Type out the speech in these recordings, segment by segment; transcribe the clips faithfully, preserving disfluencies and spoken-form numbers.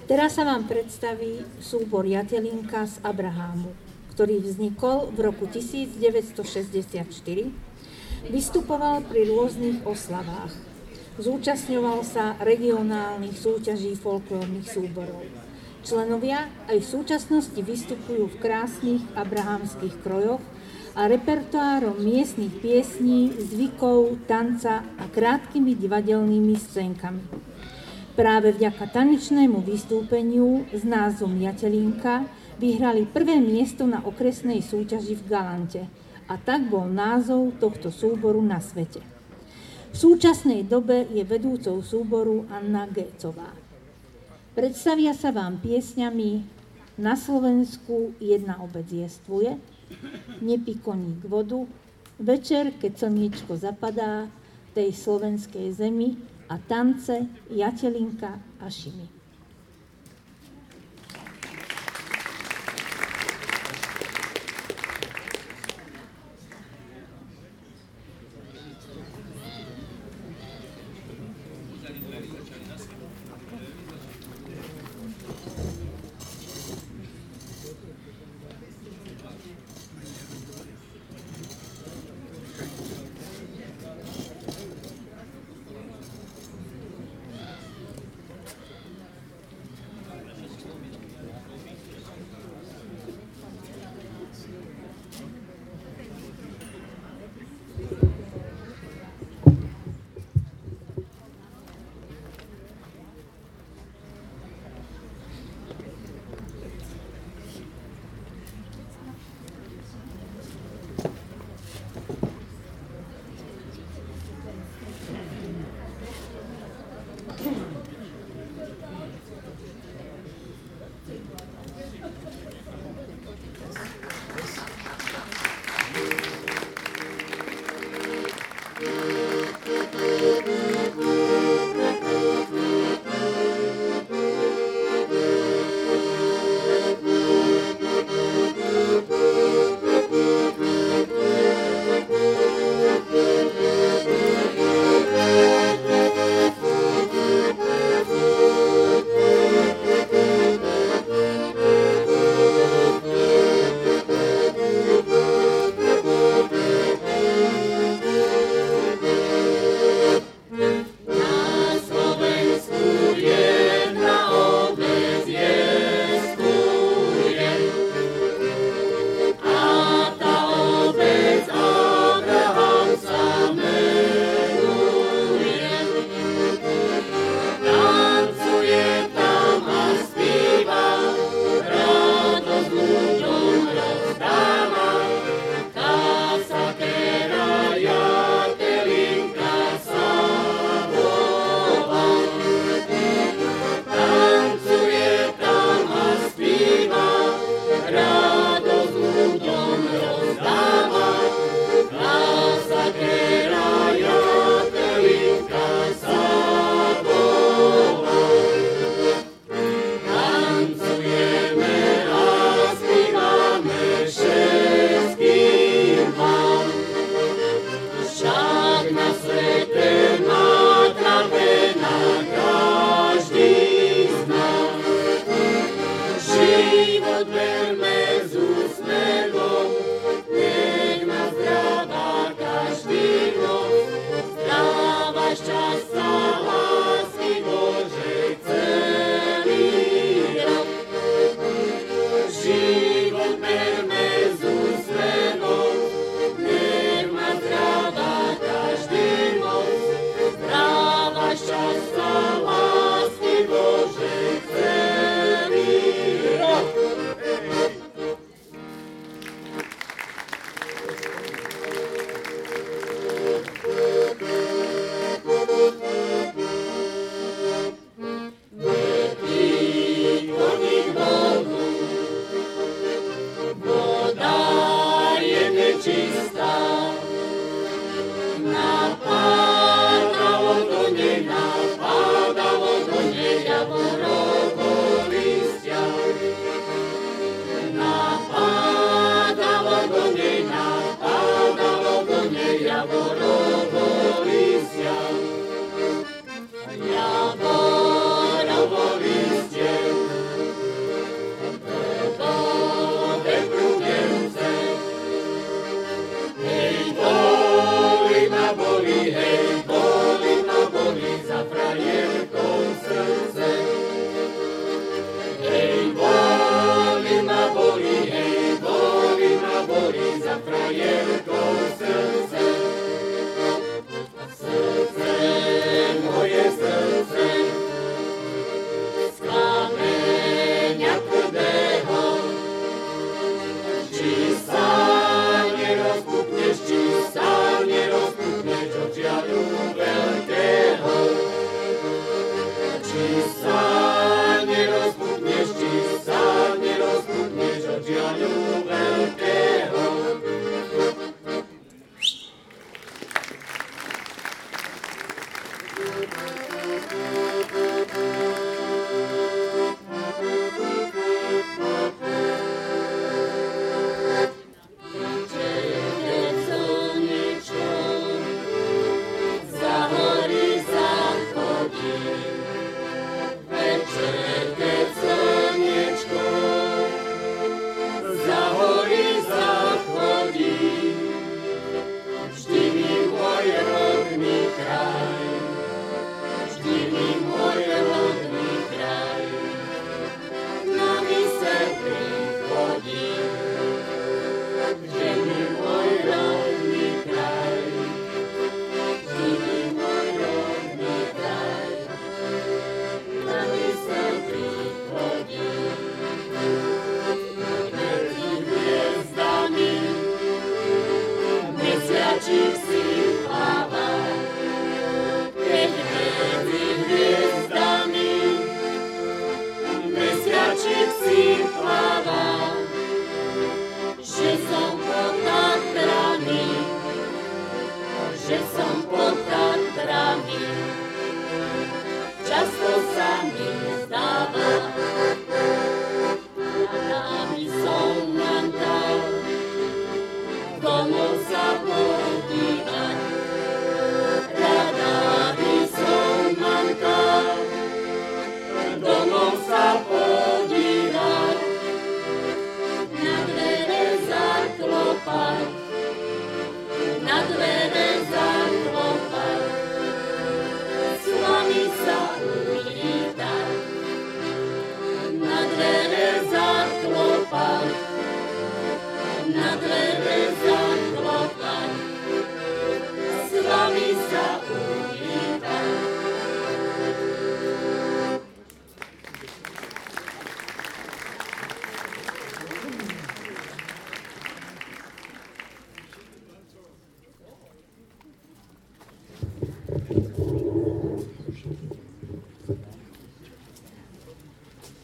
Teraz sa vám predstaví súbor Jatelinka z Abrahámu, ktorý vznikol v roku tisícdeväťstošesťdesiatštyri, vystupoval pri rôznych oslavách. Zúčastňoval sa regionálnych súťaží folklórnych súborov. Členovia aj v súčasnosti vystupujú v krásnych abrahámskych krojoch a repertoárom miestnych piesní, zvykov, tanca a krátkými divadelnými scénkami. Práve vďaka tanečnému vystúpeniu s názvom Jatelinka vyhrali prvé miesto na okresnej súťaži v Galante a tak bol názov tohto súboru na svete. V súčasnej dobe je vedúcou súboru Anna Gécová. Predstavia sa vám piesňami Na Slovensku jedna obec jestvuje, Nepí koník vodu, Večer, keď slniečko zapadá, Tej slovenskej zemi a tance Jatelinka a Šimi.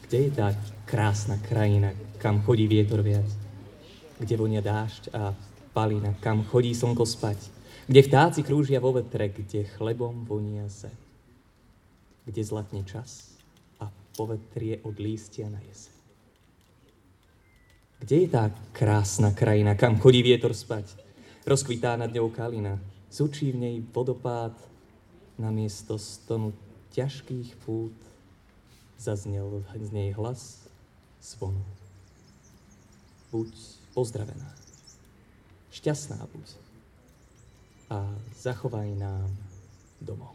Kde je tá krásna krajina, kam chodí vietor viac? Kde vonia dážď a palina, kam chodí slnko spať? Kde vtáci krúžia vo vetre, kde chlebom vonia zem? Kde zlatne čas a povetrie od lístia na jeseň? Kde je tá krásna krajina, kam chodí vietor spať? Rozkvitá nad ňou kalina, sučí v nej vodopád, namiesto stonu ťažkých pút zaznel z nej hlas zvonu. Buď pozdravená, šťastná buď a zachovaj nám domov.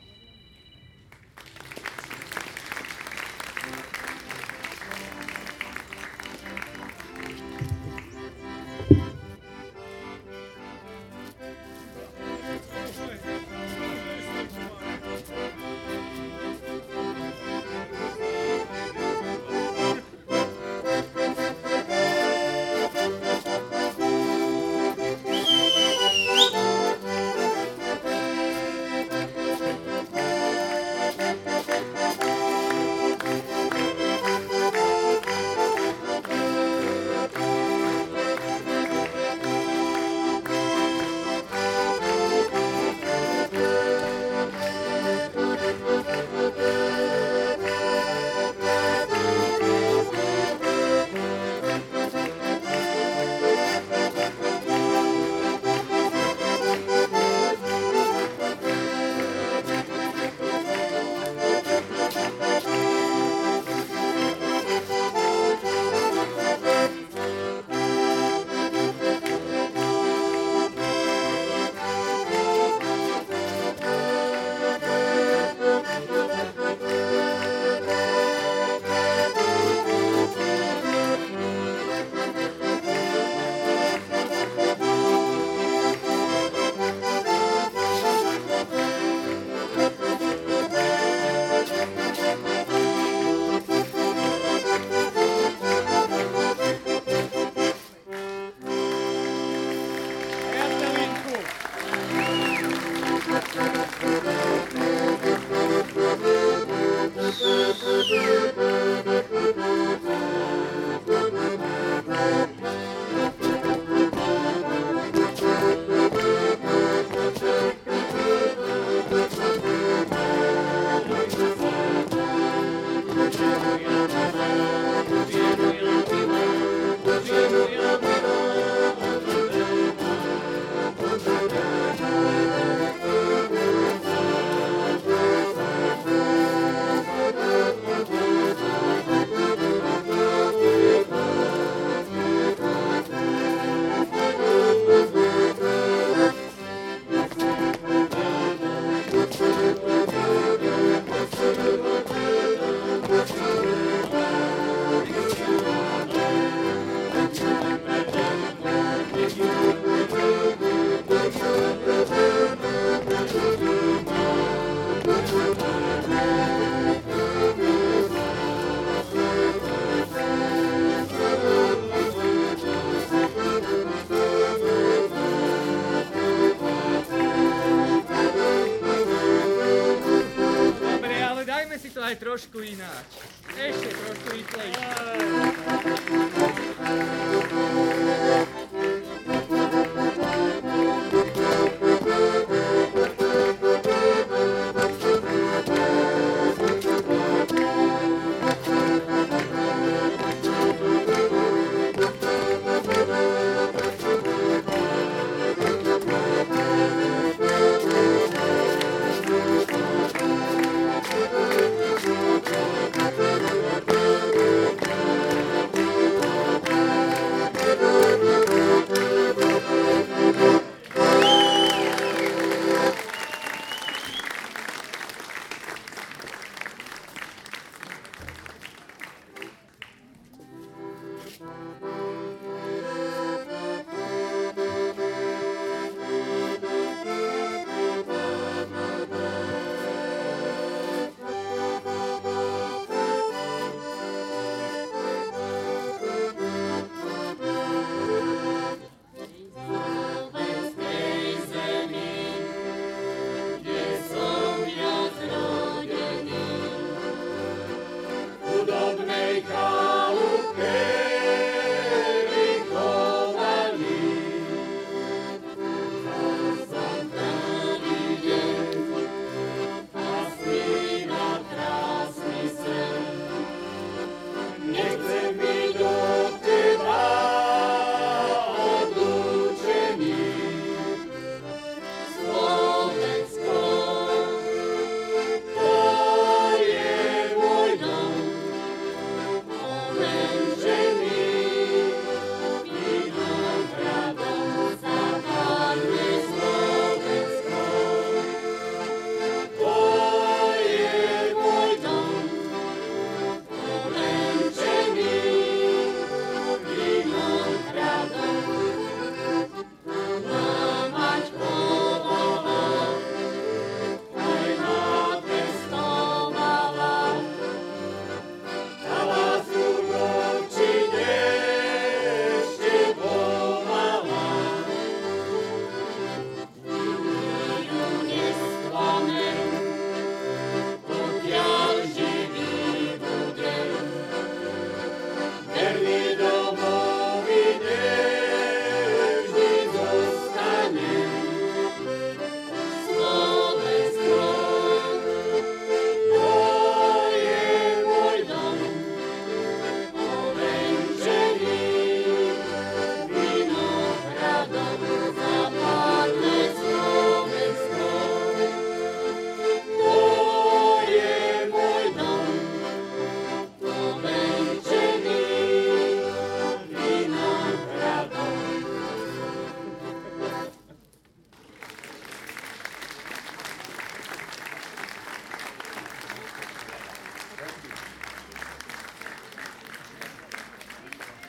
Trošku ináč. Ešte trošku rýchlejšie.